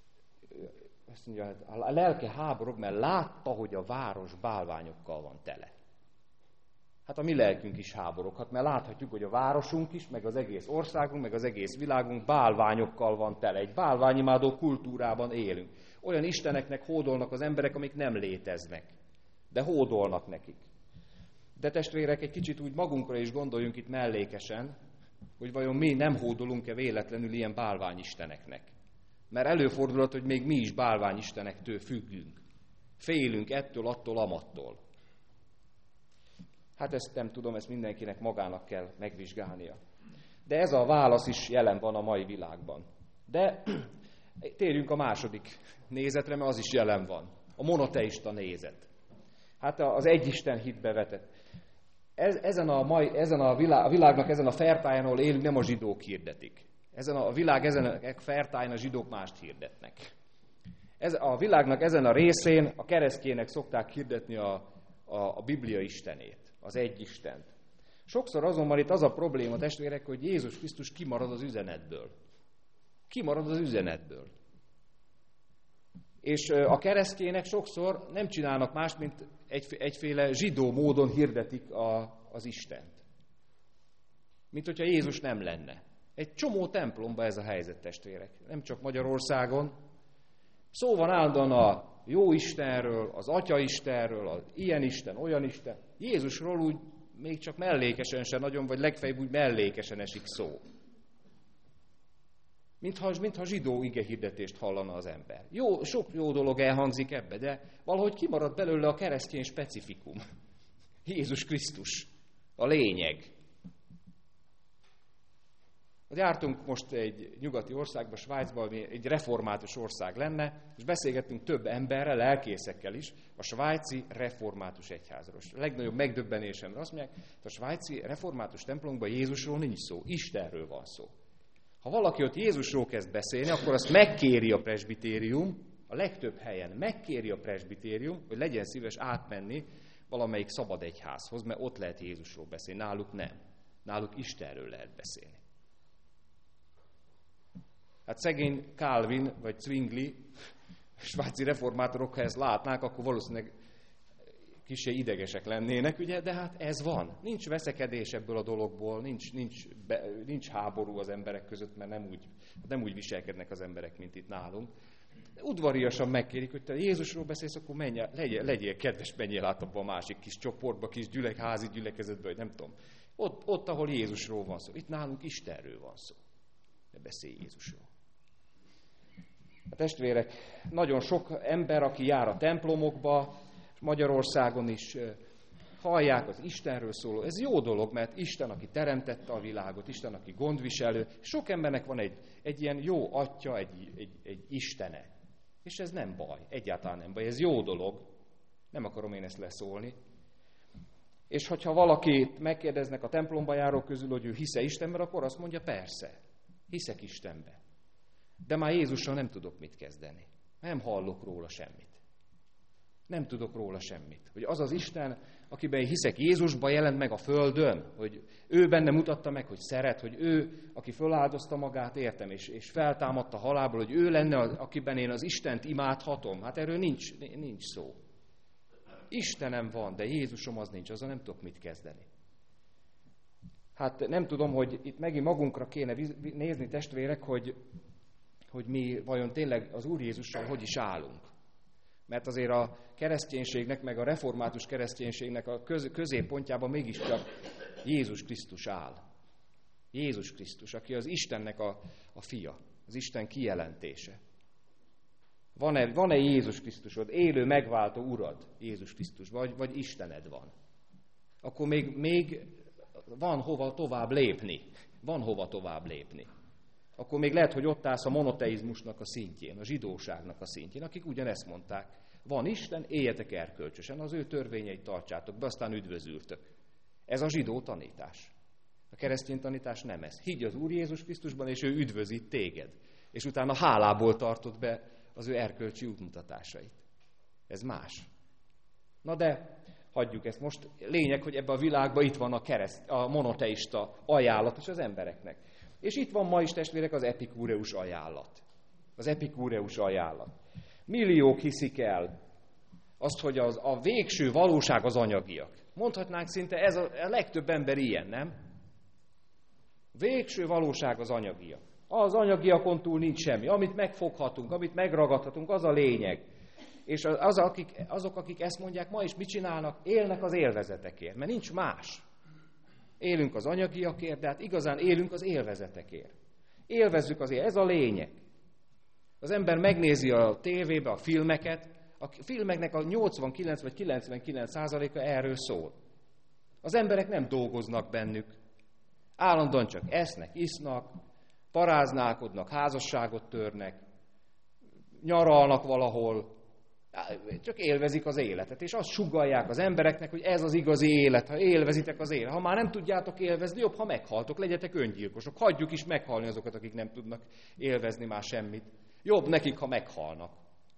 a lelke háborog, mert látta, hogy a város bálványokkal van tele. Hát a mi lelkünk is háboroghat, mert láthatjuk, hogy a városunk is, meg az egész országunk, meg az egész világunk bálványokkal van tele. Egy bálványimádó kultúrában élünk. Olyan isteneknek hódolnak az emberek, amik nem léteznek, de hódolnak nekik. De testvérek, egy kicsit úgy magunkra is gondoljunk itt mellékesen, hogy vajon mi nem hódolunk-e véletlenül ilyen bálványisteneknek. Mert előfordulhat, hogy még mi is bálványistenektől függünk. Félünk ettől, attól, amattól. Hát ezt nem tudom, ezt mindenkinek magának kell megvizsgálnia. De ez a válasz is jelen van a mai világban. De térjünk a második nézetre, mert az is jelen van. A monoteista nézet. Hát az egyisten hitbe vetett. Ezen a világnak ezen a fertáján, ahol élünk, nem a zsidók hirdetik. Ezen a fertáján a zsidók mást hirdetnek. A világnak ezen a részén a keresztjének szokták hirdetni a Biblia Istenét, az egy Istent. Sokszor azonban itt az a probléma, testvérek, hogy Jézus Krisztus kimarad az üzenetből. Kimarad az üzenetből. És a keresztjének sokszor nem csinálnak más, mint egyféle zsidó módon hirdetik az Istent. Mint hogyha Jézus nem lenne. Egy csomó templomban ez a helyzet, testvérek. Nem csak Magyarországon. Szó van állandóan a jó Istenről, az Atya Istenről, az ilyen Isten, olyan Isten. Jézusról úgy még csak mellékesen se nagyon, vagy legfeljebb úgy mellékesen esik szó. Mintha zsidó igehirdetést hallana az ember. Sok jó dolog elhangzik ebbe, de valahogy kimarad belőle a keresztény specifikum. Jézus Krisztus, a lényeg. Jártunk most egy nyugati országba, Svájcba, ami egy református ország lenne, és beszélgettünk több emberrel, lelkészekkel is, a svájci református egyházról. A legnagyobb megdöbbenésemre azt mondják, hogy a svájci református templomban Jézusról nincs szó, Istenről van szó. Ha valaki ott Jézusról kezd beszélni, akkor azt megkéri a presbitérium, a legtöbb helyen megkéri a presbitérium, hogy legyen szíves átmenni valamelyik szabad egyházhoz, mert ott lehet Jézusról beszélni, náluk nem. Náluk Istenről lehet beszélni. Hát szegény Calvin vagy Zwingli, svájci reformátorok, ha ezt látnák, akkor valószínűleg kissé idegesek lennének, ugye, de hát ez van. Nincs veszekedés ebből a dologból, nincs háború az emberek között, mert nem úgy viselkednek az emberek, mint itt nálunk. De udvariasan megkérik, hogy te Jézusról beszélsz, akkor legyél kedves, menjél át abba a másik kis csoportba, kis házi gyülekezetbe, vagy nem tudom. Ott, ahol Jézusról van szó. Itt nálunk Istenről van szó. De beszélj Jézusról. A testvérek, nagyon sok ember, aki jár a templomokba, Magyarországon is hallják az Istenről szóló. Ez jó dolog, mert Isten, aki teremtette a világot, Isten, aki gondviselő. Sok embernek van egy ilyen jó atya, egy istene. És ez nem baj, egyáltalán nem baj. Ez jó dolog. Nem akarom én ezt leszólni. És hogyha valakit megkérdeznek a templomba járók közül, hogy ő hisze Istenben, akkor azt mondja, persze, hiszek Istenben. De már Jézussal nem tudok mit kezdeni. Nem hallok róla semmit. Nem tudok róla semmit. Hogy az az Isten, akiben hiszek, Jézusban jelent meg a földön, hogy ő benne mutatta meg, hogy szeret, hogy ő, aki föláldozta magát, értem, és feltámadta halálból, hogy ő lenne, akiben én az Istent imádhatom. Hát erről nincs szó. Istenem van, de Jézusom az nincs, azzal nem tudok mit kezdeni. Hát nem tudom, hogy itt megint magunkra kéne nézni, testvérek, hogy mi vajon tényleg az Úr Jézussal hogy is állunk. Mert azért a kereszténységnek, meg a református kereszténységnek a középpontjában mégiscsak Jézus Krisztus áll. Jézus Krisztus, aki az Istennek a fia, az Isten kijelentése. Van-e Jézus Krisztusod, élő, megváltó Urad, Jézus Krisztus, vagy Istened van? Akkor még van hova tovább lépni. Van hova tovább lépni. Akkor még lehet, hogy ott állsz a monoteizmusnak a szintjén, a zsidóságnak a szintjén, akik ugyanezt mondták. Van Isten, éljetek erkölcsösen, az ő törvényeit tartsátok be, aztán üdvözültök. Ez a zsidó tanítás. A keresztény tanítás nem ez. Higgy az Úr Jézus Krisztusban, és ő üdvözít téged. És utána hálából tartod be az ő erkölcsi útmutatásait. Ez más. Na de hagyjuk ezt most. Lényeg, hogy ebben a világban itt van a monoteista ajánlat is az embereknek. És itt van ma is, testvérek, az epikúreus ajánlat. Az epikúreus ajánlat. Milliók hiszik el azt, hogy a végső valóság az anyagiak. Mondhatnánk szinte, ez a legtöbb ember ilyen, nem? Végső valóság az anyagiak. Az anyagiakon túl nincs semmi. Amit megfoghatunk, amit megragadhatunk, az a lényeg. És azok, akik ezt mondják, ma is mit csinálnak? Élnek az élvezetekért, mert nincs más. Élünk az anyagiakért, de hát igazán élünk az élvezetekért. Élvezzük az ez a lényeg. Az ember megnézi a tévébe a filmeket, a filmeknek a 89 vagy 99%-a erről szól. Az emberek nem dolgoznak bennük. Állandóan csak esznek, isznak, paráználkodnak, házasságot törnek, nyaralnak valahol, csak élvezik az életet. És azt sugallják az embereknek, hogy ez az igazi élet, ha élvezitek az élet. Ha már nem tudjátok élvezni, jobb, ha meghaltok, legyetek öngyilkosok. Hagyjuk is meghalni azokat, akik nem tudnak élvezni már semmit. Jobb nekik, ha meghalnak.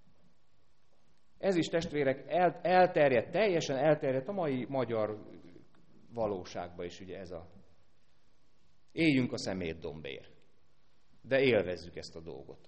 Ez is, testvérek, teljesen elterjedt a mai magyar valóságban is, ugye ez a... Éljünk a szemétdombér, de élvezzük ezt a dolgot.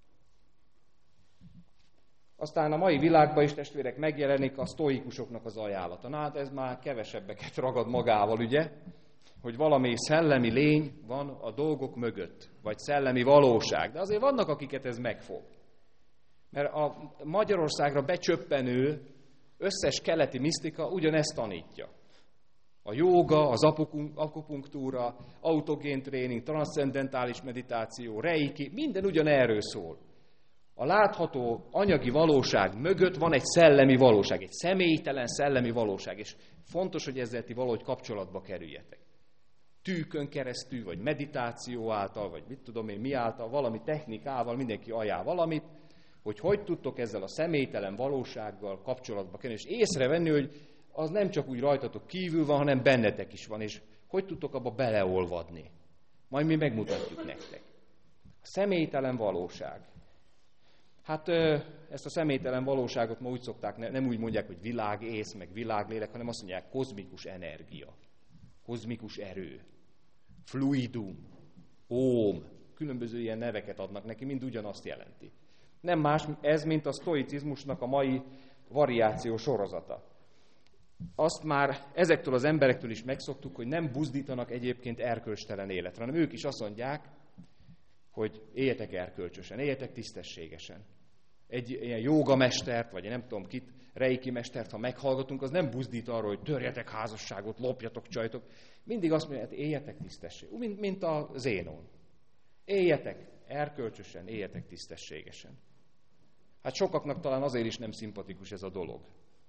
Aztán a mai világban is, testvérek, megjelenik a sztoikusoknak az ajánlata. Na hát ez már kevesebbeket ragad magával, ugye? Hogy valami szellemi lény van a dolgok mögött, vagy szellemi valóság. De azért vannak, akiket ez megfog. Mert a Magyarországra becsöppenő összes keleti misztika ugyanezt tanítja. A jóga, az akupunktúra, autogén tréning, transzcendentális meditáció, reiki, minden ugyanerről szól. A látható anyagi valóság mögött van egy szellemi valóság, egy személytelen szellemi valóság, és fontos, hogy ezzel ti valahogy kapcsolatba kerüljetek. Tűkön keresztül, vagy meditáció által, vagy mit tudom én mi által, valami technikával mindenki ajánl valamit, hogy tudtok ezzel a személytelen valósággal kapcsolatba kerülni, és észrevenni, hogy az nem csak úgy rajtatok kívül van, hanem bennetek is van, és hogy tudtok abba beleolvadni. Majd mi megmutatjuk nektek. A személytelen valóság. Hát ezt a személytelen valóságot ma úgy szokták, nem úgy mondják, hogy világész, meg világlélek, hanem azt mondják, kozmikus energia, kozmikus erő, fluidum, óm, különböző ilyen neveket adnak neki, mind ugyanazt jelenti. Nem más ez, mint a sztoicizmusnak a mai variáció sorozata. Azt már ezektől az emberektől is megszoktuk, hogy nem buzdítanak egyébként erkölcstelen életre, hanem ők is azt mondják, hogy éljetek erkölcsösen, éljetek tisztességesen. Egy ilyen jógamestert, vagy nem tudom kit, reiki mestert, ha meghallgatunk, az nem buzdít arra, hogy törjetek házasságot, lopjatok, csajtok. Mindig azt mondja, hogy éljetek tisztességesen, mint a Zénon. Éljetek erkölcsösen, éljetek tisztességesen. Hát sokaknak talán azért is nem szimpatikus ez a dolog.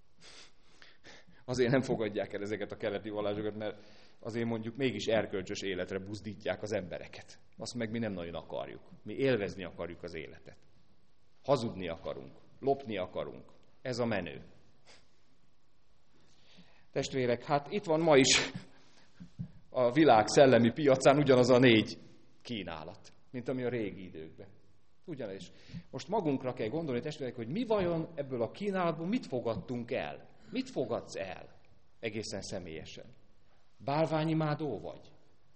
Azért nem fogadják el ezeket a keleti vallásokat, mert azért mondjuk mégis erkölcsös életre buzdítják az embereket. Azt meg mi nem nagyon akarjuk. Mi élvezni akarjuk az életet. Hazudni akarunk, lopni akarunk. Ez a menő. Testvérek, hát itt van ma is a világ szellemi piacán ugyanaz a 4 kínálat, mint ami a régi időkben. Ugyanez. Most magunkra kell gondolni, testvérek, hogy mi vajon ebből a kínálatból mit fogadtunk el? Mit fogadsz el? Egészen személyesen. Bálványimádó vagy?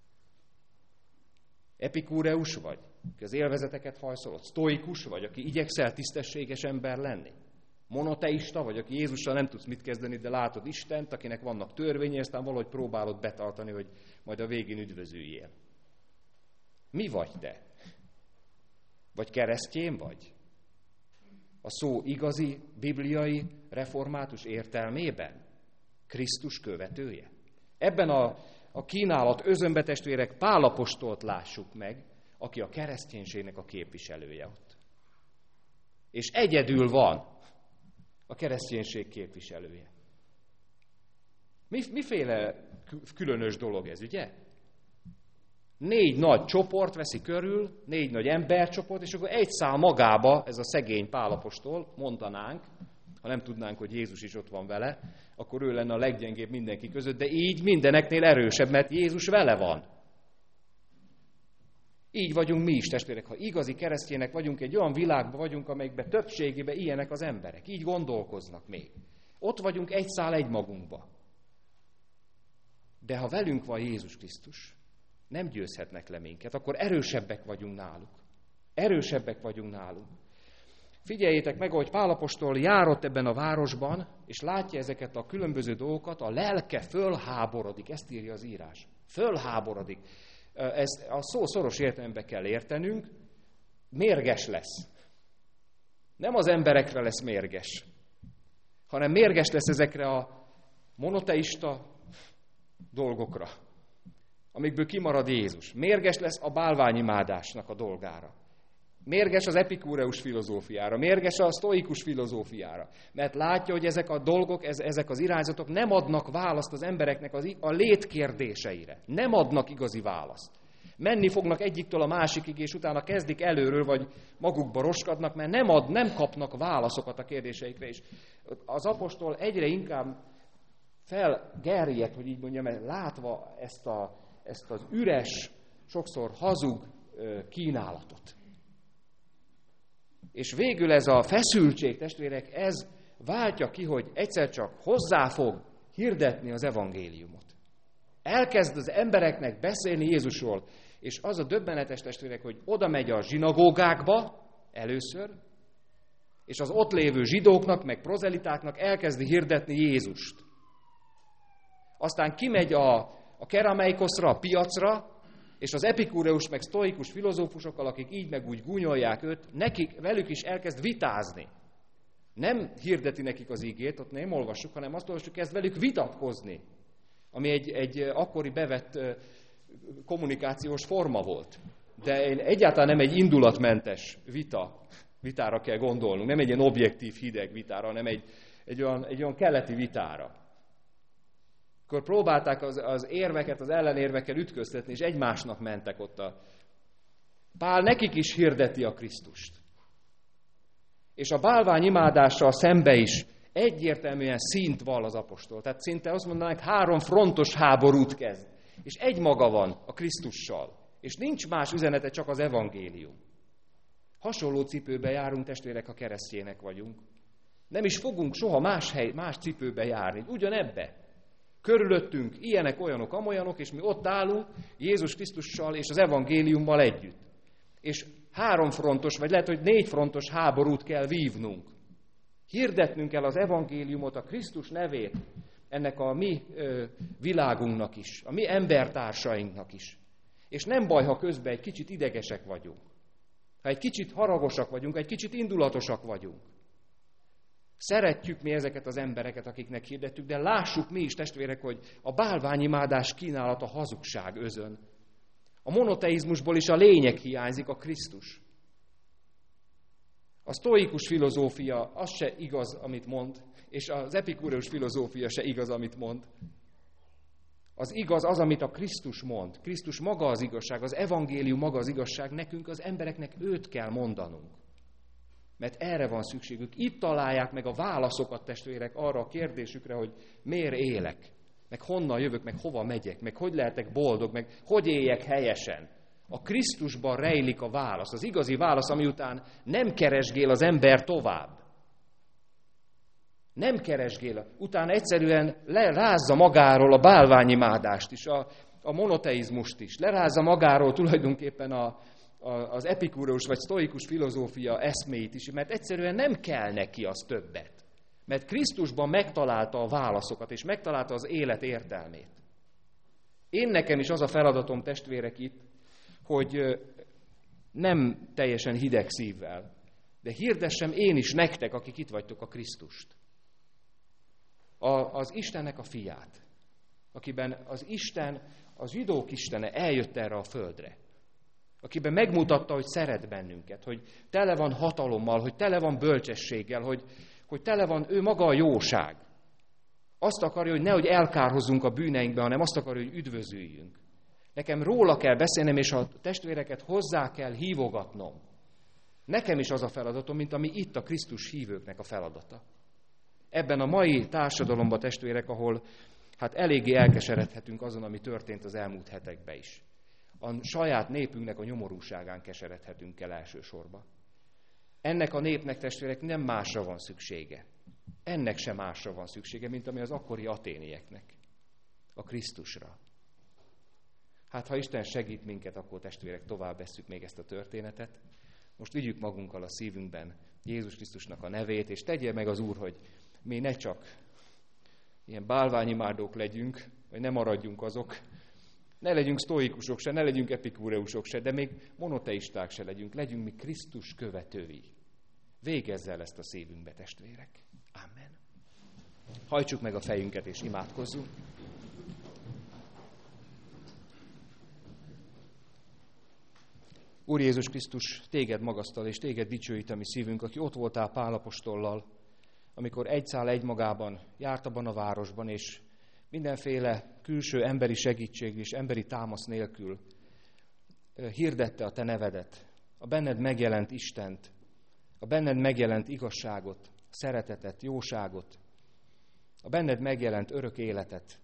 Epikúreus vagy? Aki az élvezeteket hajszolod? Sztoikus vagy? Aki igyekszel tisztességes ember lenni? Monoteista vagy? Aki Jézussal nem tudsz mit kezdeni, de látod Istent, akinek vannak törvényei, aztán valahogy próbálod betartani, hogy majd a végén üdvözüljél. Mi vagy te? Vagy keresztjén vagy? A szó igazi, bibliai, református értelmében? Krisztus követője? Ebben a kínálat özönbe, testvérek, Pál apostolt lássuk meg, aki a kereszténységnek a képviselője ott. És egyedül van a kereszténység képviselője. Miféle különös dolog ez, ugye? 4 nagy csoport veszi körül, 4 nagy embercsoport, és akkor egy szál magába, ez a szegény Pál apostol, mondanánk, ha nem tudnánk, hogy Jézus is ott van vele, akkor ő lenne a leggyengébb mindenki között, de így mindeneknél erősebb, mert Jézus vele van. Így vagyunk mi is, testvérek. Ha igazi keresztjének vagyunk, egy olyan világban vagyunk, amelyikben többségében ilyenek az emberek. Így gondolkoznak még. Ott vagyunk egy szál egy magunkba. De ha velünk van Jézus Krisztus, nem győzhetnek le minket, akkor erősebbek vagyunk náluk. Erősebbek vagyunk náluk. Figyeljétek meg, ahogy Pál apostol járott ebben a városban, és látja ezeket a különböző dolgokat, a lelke fölháborodik. Ezt írja az írás. Fölháborodik. Ezt a szó szoros értelembe kell értenünk, mérges lesz. Nem az emberekre lesz mérges, hanem mérges lesz ezekre a monoteista dolgokra, amikből kimarad Jézus. Mérges lesz a bálványimádásnak a dolgára. Mérges az epikúreus filozófiára, mérges a sztoikus filozófiára. Mert látja, hogy ezek a dolgok, ezek az irányzatok nem adnak választ az embereknek a létkérdéseire. Nem adnak igazi választ. Menni fognak egyiktől a másikig, és utána kezdik előről, vagy magukba roskadnak, mert nem kapnak válaszokat a kérdéseikre. És az apostol egyre inkább felgerjedt, hogy így mondjam, látva ezt az üres, sokszor hazug kínálatot. És végül ez a feszültség, testvérek, ez váltja ki, hogy egyszer csak hozzá fog hirdetni az evangéliumot. Elkezd az embereknek beszélni Jézusról, és az a döbbenetes, testvérek, hogy oda megy a zsinagógákba először, és az ott lévő zsidóknak, meg prozelitáknak elkezdi hirdetni Jézust. Aztán kimegy a Kerameikoszra, a piacra, és az epikúreus meg sztoikus filozófusokkal, akik így meg úgy gúnyolják őt, velük is elkezd vitázni. Nem hirdeti nekik az igét, ott nem olvassuk, hanem azt olvassuk, kezd velük vitatkozni, ami egy akkori bevett kommunikációs forma volt. De egyáltalán nem egy indulatmentes vitára kell gondolnunk, nem egy ilyen objektív, hideg vitára, hanem egy olyan keleti vitára. Akkor próbálták az érveket, az ellenérvekkel ütköztetni, és egymásnak mentek ott. Pál nekik is hirdeti a Krisztust. És a bálványimádással szembe is egyértelműen színt vall az apostol. Tehát szinte azt mondanánk, 3 frontos háborút kezd. És egy maga van a Krisztussal. És nincs más üzenete, csak az evangélium. Hasonló cipőbe járunk, testvérek, ha keresztjének vagyunk. Nem is fogunk soha más cipőbe járni. Ugyanebbe. Körülöttünk ilyenek, olyanok, amolyanok, és mi ott állunk Jézus Krisztussal és az evangéliummal együtt. És 3 frontos, vagy lehet, hogy 4 frontos háborút kell vívnunk. Hirdetnünk kell az evangéliumot, a Krisztus nevét ennek a mi világunknak is, a mi embertársainknak is. És nem baj, ha közben egy kicsit idegesek vagyunk. Ha egy kicsit haragosak vagyunk, egy kicsit indulatosak vagyunk. Szeretjük mi ezeket az embereket, akiknek hirdettük, de lássuk mi is, testvérek, hogy a bálványimádás kínálata hazugság özön. A monoteizmusból is a lényeg hiányzik, a Krisztus. A sztoikus filozófia az se igaz, amit mond, és az epikúreus filozófia se igaz, amit mond. Az igaz az, amit a Krisztus mond. Krisztus maga az igazság, az evangélium maga az igazság, nekünk az embereknek őt kell mondanunk. Mert erre van szükségük. Itt találják meg a válaszokat, testvérek, arra a kérdésükre, hogy miért élek, meg honnan jövök, meg hova megyek, meg hogy lehetek boldog, meg hogy éljek helyesen. A Krisztusban rejlik a válasz, az igazi válasz, ami után nem keresgél az ember tovább. Nem keresgél, utána egyszerűen lerázza magáról a bálványimádást is, a monoteizmust is, lerázza magáról tulajdonképpen az epikúreus vagy sztoikus filozófia eszméit is, mert egyszerűen nem kell neki az többet. Mert Krisztusban megtalálta a válaszokat, és megtalálta az élet értelmét. Én nekem is az a feladatom, testvérek, itt, hogy nem teljesen hideg szívvel, de hirdessem én is nektek, akik itt vagytok, a Krisztust. Az Istennek a fiát, akiben az Isten, az zsidók Istene eljött erre a földre. akiben megmutatta, hogy szeret bennünket, hogy tele van hatalommal, hogy tele van bölcsességgel, hogy tele van ő maga a jóság. Azt akarja, hogy nehogy elkárhozzunk a bűneinkbe, hanem azt akarja, hogy üdvözüljünk. Nekem róla kell beszélnem, és a testvéreket hozzá kell hívogatnom. Nekem is az a feladatom, mint ami itt a Krisztus hívőknek a feladata. Ebben a mai társadalomban, testvérek, ahol hát eléggé elkeseredhetünk azon, ami történt az elmúlt hetekben is. A saját népünknek a nyomorúságán keseredhetünk el elsősorban. Ennek a népnek, testvérek, nem másra van szüksége. Ennek sem másra van szüksége, mint ami az akkori aténieknek. A Krisztusra. Hát, ha Isten segít minket, akkor testvérek, tovább vesszük még ezt a történetet. Most vigyük magunkkal a szívünkben Jézus Krisztusnak a nevét, és tegye meg az Úr, hogy mi ne csak ilyen bálványimádók legyünk, vagy ne maradjunk azok, ne legyünk sztoikusok se, ne legyünk epikúreusok se, de még monoteisták se legyünk mi Krisztus követői. Végezz el ezt a szívünkbe, testvérek. Amen. Hajtsuk meg a fejünket és imádkozzunk. Úr Jézus Krisztus, téged magasztal és téged dicsőít a mi szívünk, aki ott voltál Pál apostollal, amikor egy szál egymagában járt abban a városban, és mindenféle külső emberi segítség és emberi támasz nélkül hirdette a te nevedet, a benned megjelent Istent, a benned megjelent igazságot, szeretetet, jóságot, a benned megjelent örök életet.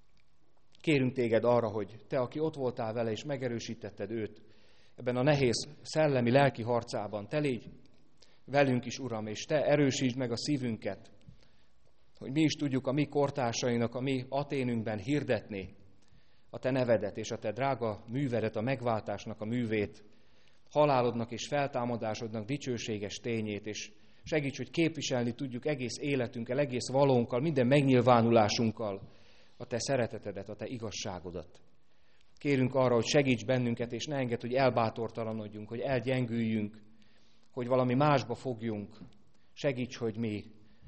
Kérünk téged arra, hogy te, aki ott voltál vele és megerősítetted őt, ebben a nehéz szellemi, lelki harcában, te légy velünk is, Uram, és te erősítsd meg a szívünket, hogy mi is tudjuk a mi kortársainak, a mi Aténünkben hirdetni a te nevedet és a te drága művedet, a megváltásnak a művét, halálodnak és feltámadásodnak dicsőséges tényét, és segíts, hogy képviselni tudjuk egész életünkkel, egész valónkkal, minden megnyilvánulásunkkal a te szeretetedet, a te igazságodat. Kérünk arra, hogy segíts bennünket, és ne engedd, hogy elbátortalanodjunk, hogy elgyengüljünk, hogy valami másba fogjunk. Segíts, hogy mi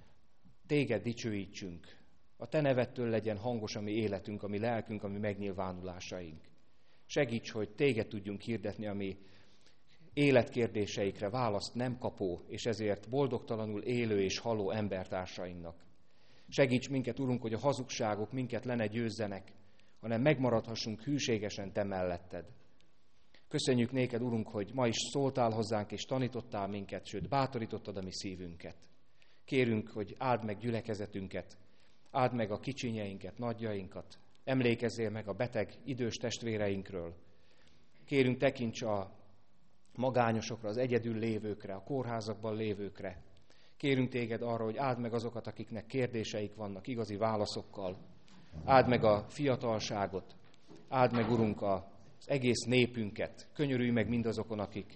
téged dicsőítsünk. A te nevettől legyen hangos a mi életünk, a mi lelkünk, a mi megnyilvánulásaink. Segíts, hogy téged tudjunk hirdetni, a mi életkérdéseikre választ nem kapó, és ezért boldogtalanul élő és haló embertársainknak. Segíts minket, Urunk, hogy a hazugságok minket le ne győzzenek, hanem megmaradhassunk hűségesen te melletted. Köszönjük néked, Urunk, hogy ma is szóltál hozzánk, és tanítottál minket, sőt, bátorítottad a mi szívünket. Kérünk, hogy áld meg gyülekezetünket, áld meg a kicsinyeinket, nagyjainkat, emlékezzél meg a beteg, idős testvéreinkről. Kérünk, tekints a magányosokra, az egyedül lévőkre, a kórházakban lévőkre. Kérünk téged arra, hogy áld meg azokat, akiknek kérdéseik vannak, igazi válaszokkal. Áld meg a fiatalságot, áld meg, Urunk, az egész népünket. Könyörülj meg mindazokon, akik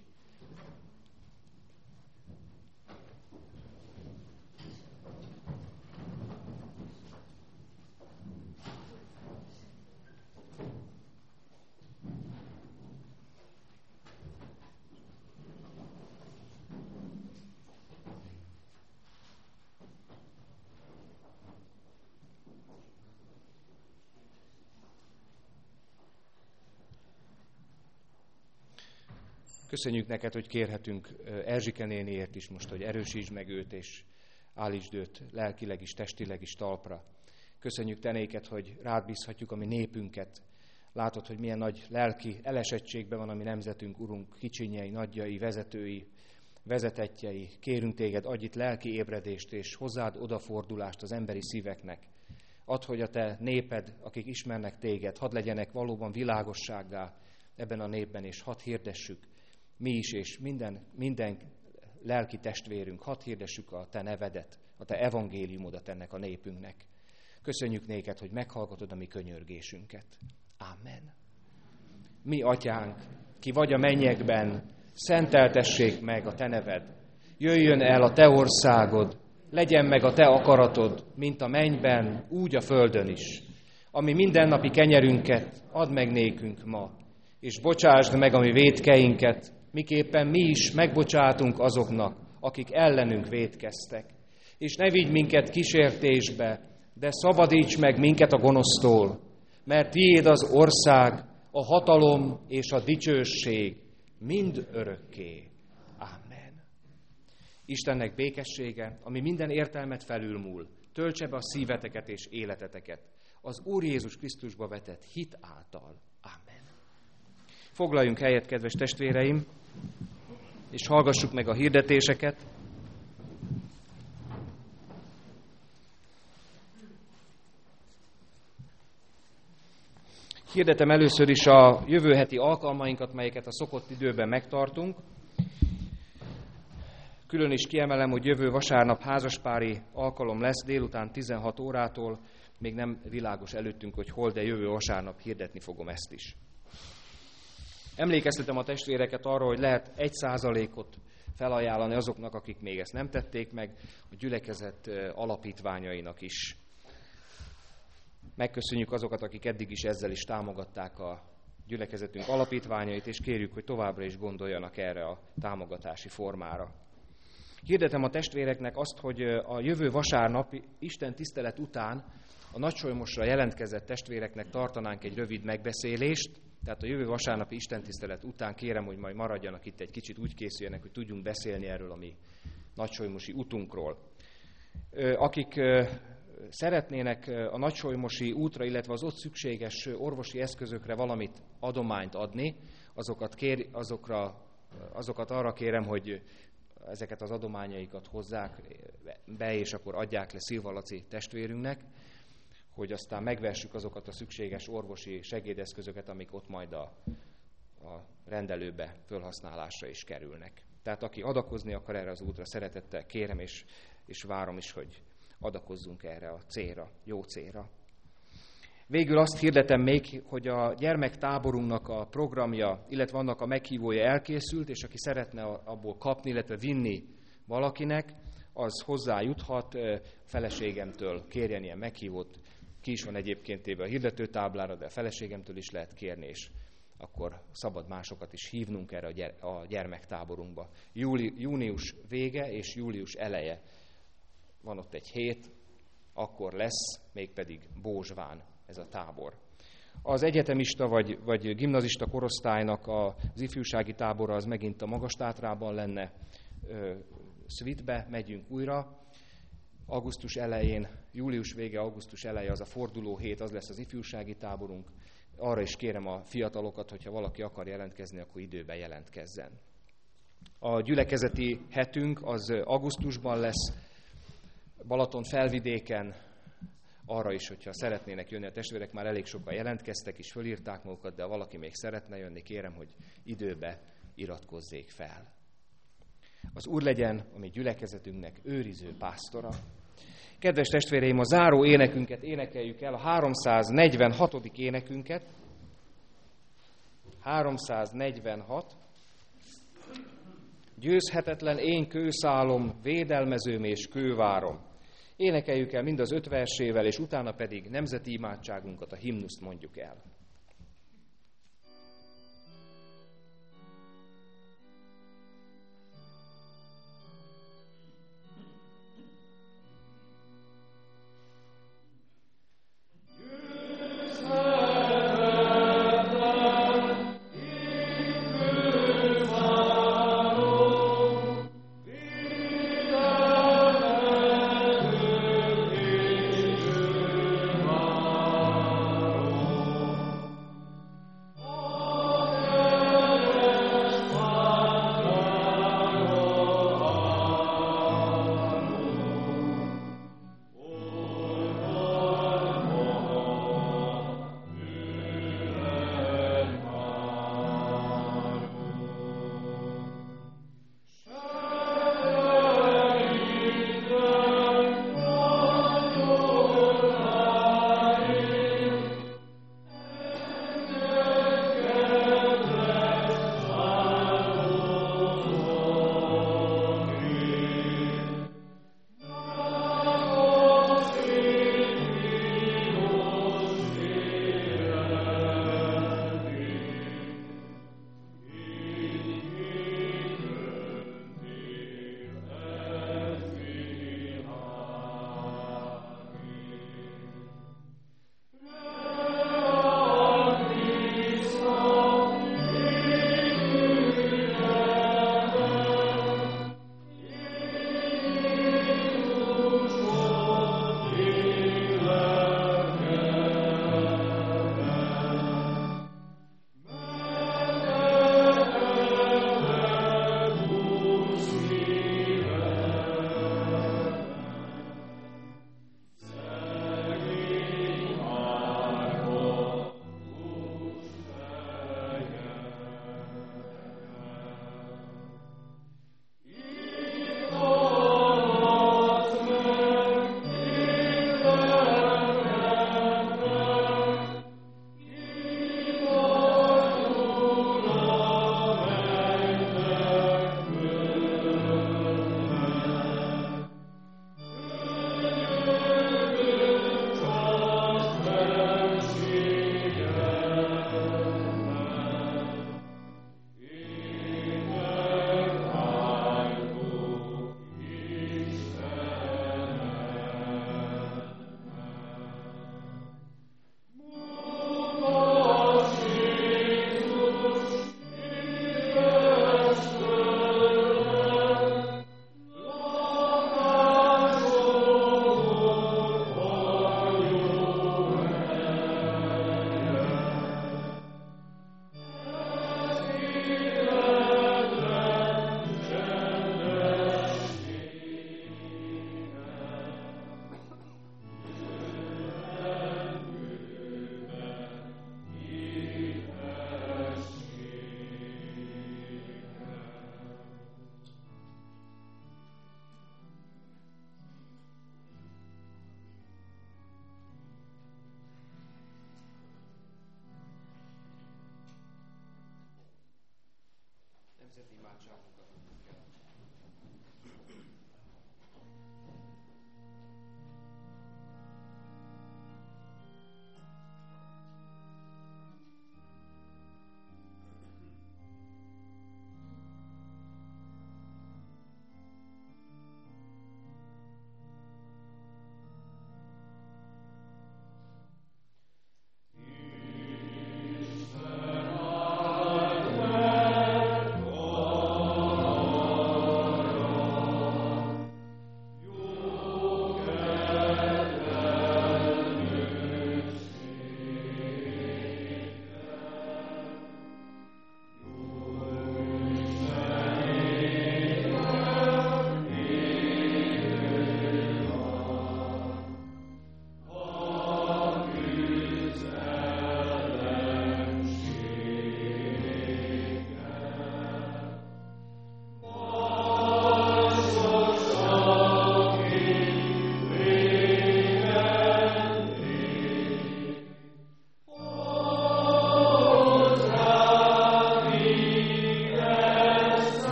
köszönjük neked, hogy kérhetünk Erzsike néniért is most, hogy erősítsd meg őt, és állítsd őt lelkileg is, testileg is talpra. Köszönjük te néked, hogy rád bízhatjuk a mi népünket. Látod, hogy milyen nagy lelki elesettségben van a mi nemzetünk, Urunk, kicsinyei, nagyjai, vezetői, vezetettjei. Kérünk téged, adj itt lelki ébredést és hozzád odafordulást az emberi szíveknek. Add, hogy a te néped, akik ismernek téged, hadd legyenek valóban világossággá ebben a népben, és hadd hirdessük mi is, és minden lelki testvérünk, hadd hirdessük a te nevedet, a te evangéliumodat ennek a népünknek. Köszönjük néked, hogy meghallgatod a mi könyörgésünket. Amen. Mi, Atyánk, ki vagy a mennyekben, szenteltessék meg a te neved. Jöjjön el a te országod, legyen meg a te akaratod, mint a mennyben, úgy a földön is. Ami mindennapi kenyerünket add meg nékünk ma, és bocsásd meg a mi vétkeinket, miképpen mi is megbocsátunk azoknak, akik ellenünk vétkeztek. És ne vigy minket kísértésbe, de szabadíts meg minket a gonosztól, mert tiéd az ország, a hatalom és a dicsőség mind örökké. Amen. Istennek békessége, ami minden értelmet felülmúl, töltse be a szíveteket és életeteket az Úr Jézus Krisztusba vetett hit által. Amen. Foglaljunk helyet, kedves testvéreim, és hallgassuk meg a hirdetéseket. Hirdetem először is a jövő heti alkalmainkat, melyeket a szokott időben megtartunk. Külön is kiemelem, hogy jövő vasárnap házaspári alkalom lesz délután 16 órától. Még nem világos előttünk, hogy hol, de jövő vasárnap hirdetni fogom ezt is. Emlékeztetem a testvéreket arra, hogy lehet 1%-ot felajánlani azoknak, akik még ezt nem tették meg, a gyülekezet alapítványainak is. Megköszönjük azokat, akik eddig is ezzel is támogatták a gyülekezetünk alapítványait, és kérjük, hogy továbbra is gondoljanak erre a támogatási formára. Hirdetem a testvéreknek azt, hogy a jövő vasárnap Isten tisztelet után a Nagysolymosra jelentkezett testvéreknek tartanánk egy rövid megbeszélést, tehát a jövő vasárnapi istentisztelet után kérem, hogy majd maradjanak itt egy kicsit, úgy készüljenek, hogy tudjunk beszélni erről a mi nagysolymosi utunkról. Akik szeretnének a nagysolymosi útra, illetve az ott szükséges orvosi eszközökre valamit adományt adni, azokat arra kérem, hogy ezeket az adományaikat hozzák be, és akkor adják le Szilva Laci testvérünknek, hogy aztán megvessük azokat a szükséges orvosi segédeszközöket, amik ott majd a rendelőbe fölhasználásra is kerülnek. Tehát aki adakozni akar erre az útra, szeretettel kérem, és várom is, hogy adakozzunk erre a célra, jó célra. Végül azt hirdetem még, hogy a gyermektáborunknak a programja, illetve annak a meghívója elkészült, és aki szeretne abból kapni, illetve vinni valakinek, az hozzájuthat, feleségemtől kérjen ilyen meghívót, ki is van egyébként téve a hirdetőtáblára, de a feleségemtől is lehet kérni, és akkor szabad másokat is hívnunk erre a gyermektáborunkba. Június vége és július eleje van ott egy hét, akkor lesz, mégpedig Bózsván ez a tábor. Az egyetemista vagy gimnazista korosztálynak az ifjúsági tábora az megint a Magastátrában lenne, Szvitbe megyünk újra. Augusztus elején, július vége, augusztus eleje az a forduló hét, az lesz az ifjúsági táborunk. Arra is kérem a fiatalokat, hogyha valaki akar jelentkezni, akkor időben jelentkezzen. A gyülekezeti hetünk az augusztusban lesz, Balaton felvidéken, arra is, hogyha szeretnének jönni a testvérek, már elég sokan jelentkeztek és fölírták magukat, de ha valaki még szeretne jönni, kérem, hogy időbe iratkozzék fel. Az Úr legyen a mi gyülekezetünknek őriző pásztora. Kedves testvéreim, a záró énekünket énekeljük el, a 346. énekünket. 346. Győzhetetlen én kőszálom, védelmezőm és kővárom. Énekeljük el mind az 5 versével, és utána pedig nemzeti imádságunkat, a himnuszt mondjuk el. nemzeti imádságunkat